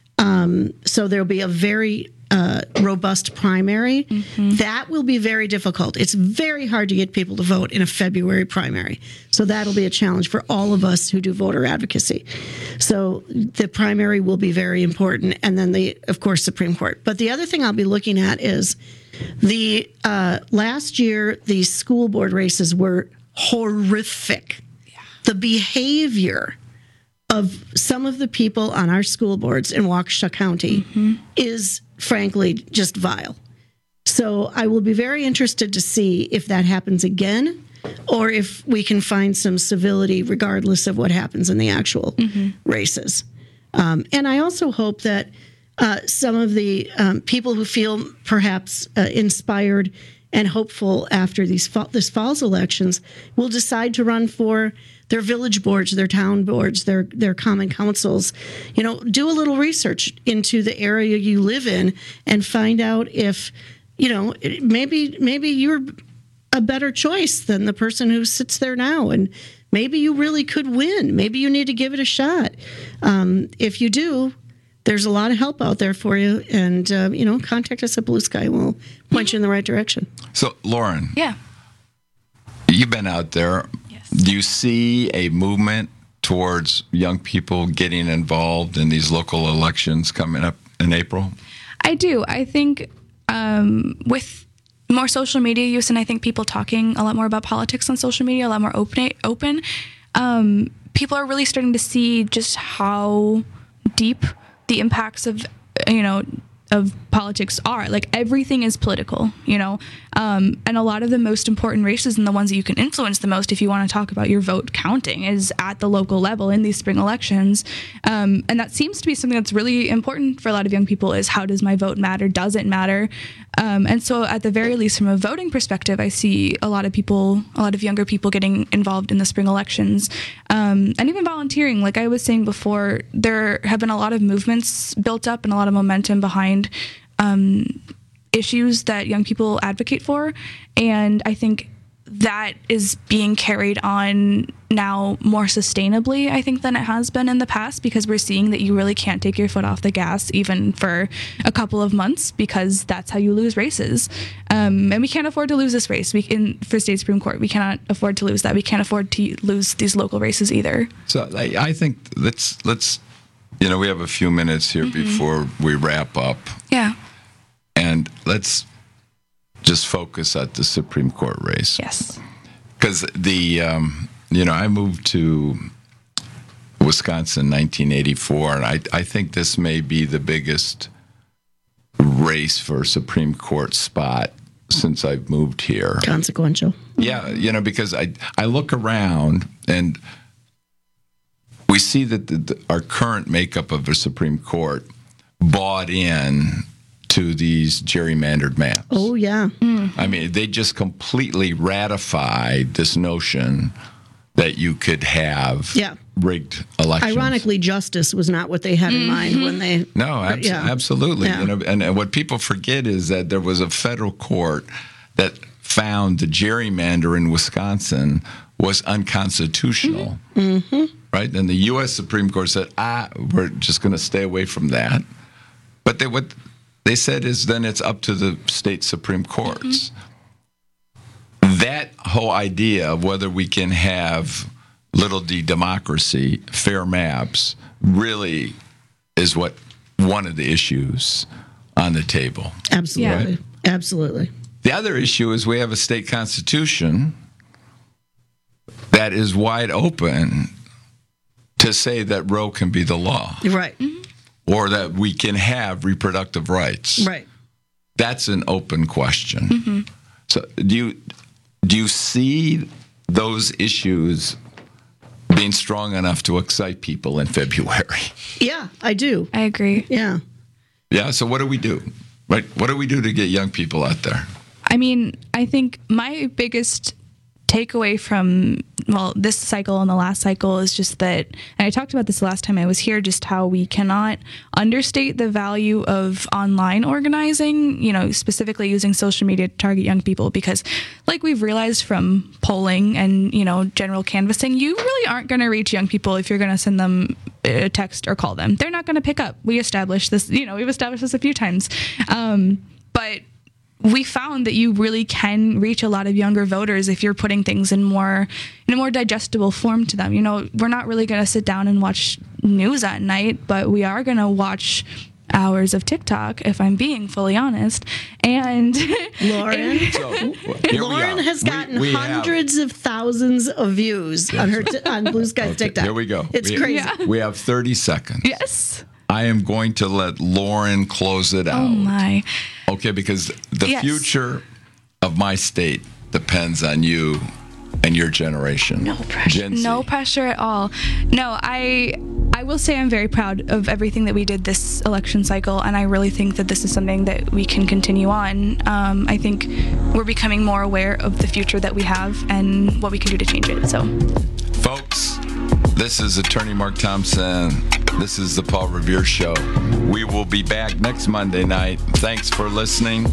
So there'll be a very robust primary. That will be very difficult. It's very hard to get people to vote in a February primary. So that'll be a challenge for all of us who do voter advocacy. So the primary will be very important. And then of course, Supreme Court. But the other thing I'll be looking at is the last year, the school board races were horrific. Yeah. The behavior of some of the people on our school boards in Waukesha County is frankly just vile. So I will be very interested to see if that happens again or if we can find some civility regardless of what happens in the actual races. And I also hope that some of the people who feel perhaps inspired and hopeful after this fall's elections will decide to run for their village boards, their town boards, their common councils. Do a little research into the area you live in and find out if, maybe you're a better choice than the person who sits there now. And maybe you really could win. Maybe you need to give it a shot. If you do, there's a lot of help out there for you. And, contact us at Blue Sky and we'll point you in the right direction. So, Lauren. Yeah. You've been out there. Yes. Do you see a movement towards young people getting involved in these local elections coming up in April? I do. I think with more social media use, and I think people talking a lot more about politics on social media, a lot more open, people are really starting to see just how deep the impacts of politics are. Like, everything is political, and a lot of the most important races and the ones that you can influence the most, if you want to talk about your vote counting, is at the local level in these spring elections. And that seems to be something that's really important for a lot of young people, is how does my vote matter? Does it matter? And so at the very least, from a voting perspective, I see a lot of younger people getting involved in the spring elections, and even volunteering. Like I was saying before, there have been a lot of movements built up and a lot of momentum behind issues that young people advocate for. And I think that is being carried on now more sustainably, I think, than it has been in the past, because we're seeing that you really can't take your foot off the gas even for a couple of months, because that's how you lose races. And we can't afford to lose this race for state Supreme Court. We cannot afford to lose that. We can't afford to lose these local races either. So I think let's we have a few minutes here before we wrap up. Yeah. And let's just focus at the Supreme Court race. Yes. Because I moved to Wisconsin in 1984, and I think this may be the biggest race for Supreme Court spot since I've moved here. Consequential. Yeah, because I look around and we see that our current makeup of the Supreme Court bought in to these gerrymandered maps. Oh, yeah. I mean, they just completely ratified this notion that you could have rigged elections. Ironically, justice was not what they had in mind when they... No, absolutely. Yeah. And what people forget is that there was a federal court that found the gerrymander in Wisconsin was unconstitutional. Right? And the U.S. Supreme Court said, we're just going to stay away from that. But what they said is then it's up to the state Supreme Courts. That whole idea of whether we can have little d democracy, fair maps, really is one of the issues on the table. Absolutely. Right? Absolutely. The other issue is we have a state constitution that is wide open to say that Roe can be the law. Right. Or that we can have reproductive rights. Right. That's an open question. So do you see those issues being strong enough to excite people in February? Yeah, I do. I agree. Yeah. Yeah, so what do we do? Right? What do we do to get young people out there? I mean, I think my biggest takeaway from, this cycle and the last cycle is just that, and I talked about this last time I was here, just how we cannot understate the value of online organizing, specifically using social media to target young people, because like we've realized from polling and, general canvassing, you really aren't going to reach young people if you're going to send them a text or call them. They're not going to pick up. We established this, we've established this a few times. But we found that you really can reach a lot of younger voters if you're putting things in a more digestible form to them. We're not really going to sit down and watch news at night, but we are going to watch hours of TikTok, if I'm being fully honest. And Lauren, Lauren has gotten hundreds of thousands of views on her on Blue Sky's TikTok. Here we go. It's crazy. We have 30 seconds. Yes. I am going to let Lauren close it out. Oh, my. Okay, because the future of my state depends on you and your generation. No pressure. No pressure at all. No, I will say I'm very proud of everything that we did this election cycle, and I really think that this is something that we can continue on. I think we're becoming more aware of the future that we have and what we can do to change it. So, folks, this is Attorney Mark Thompson. This is the Paul Revere Show. We will be back next Monday night. Thanks for listening.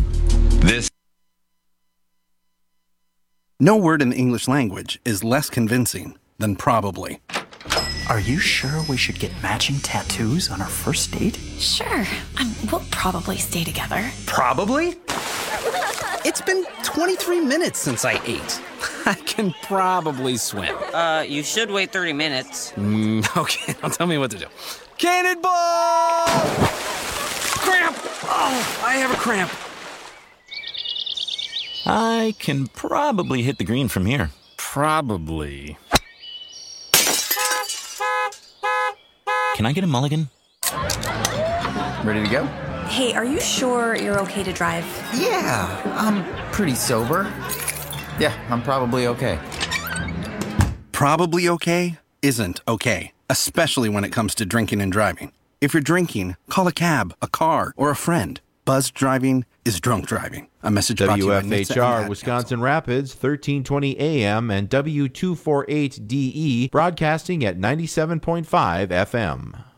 No word in the English language is less convincing than probably. Are you sure we should get matching tattoos on our first date? Sure. We'll probably stay together. Probably? It's been 23 minutes since I ate. I can probably swim. You should wait 30 minutes. Okay, now tell me what to do. Cannonball! cramp! Oh, I have a cramp. I can probably hit the green from here. Probably. Can I get a mulligan? Ready to go? Hey, are you sure you're okay to drive? Yeah, I'm pretty sober. Yeah, I'm probably okay. Probably okay isn't okay, especially when it comes to drinking and driving. If you're drinking, call a cab, a car, or a friend. Buzzed driving is drunk driving. A message brought to you by NHTSA WFHR Wisconsin Rapids, 1320 AM and W248DE, broadcasting at 97.5 FM.